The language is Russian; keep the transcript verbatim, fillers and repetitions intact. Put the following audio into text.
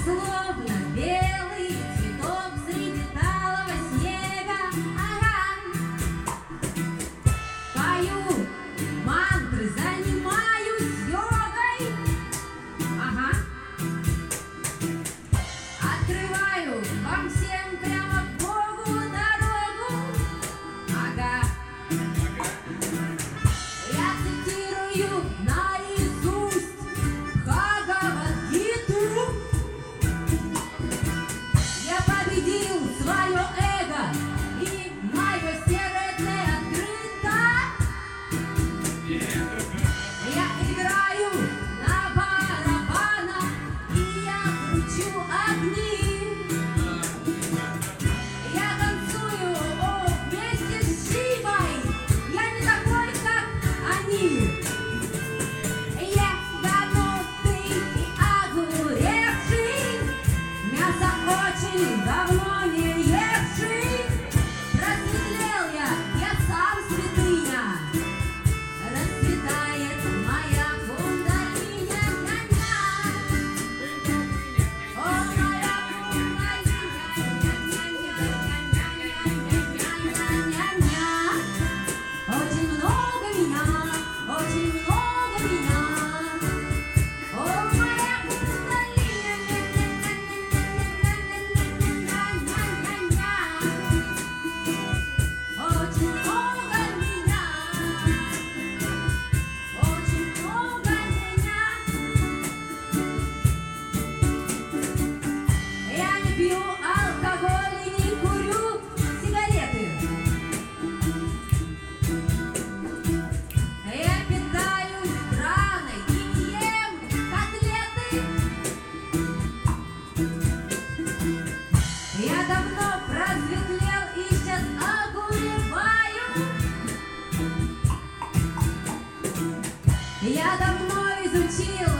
словно белый цветок среди талого снега. Ага. Пою мантры, занимаюсь йогой. Ага. Открываю вам всем прямо к Богу дорогу. Ага. Я цитирую наизусть Бхагавад-гиту. Я победил свое эго, и мое сердце открыто. Я играю на барабанах, и я кручу огни. Я танцую о, вместе с Шивой. Я не такой, как они. Ебанутый и огуревший, мясо очень давно не евший. Просветлел я, я сам святыня. Расцветает моя кундалиня. Ня-ня. О, моя кундалиня. Ня-ня-ня-ня-ня-ня-ня-ня-ня-ня. Очень много меня, очень много меня. О, моя кундалиня. Ня-ня-ня-ня-ня-ня-ня-ня-ня. Очень много меня, очень много меня. Я не пью алкоголь и не курю сигареты. Я питаюсь драной и не ем котлеты. Я давно просветлел и сейчас огуреваю. Я давно изучил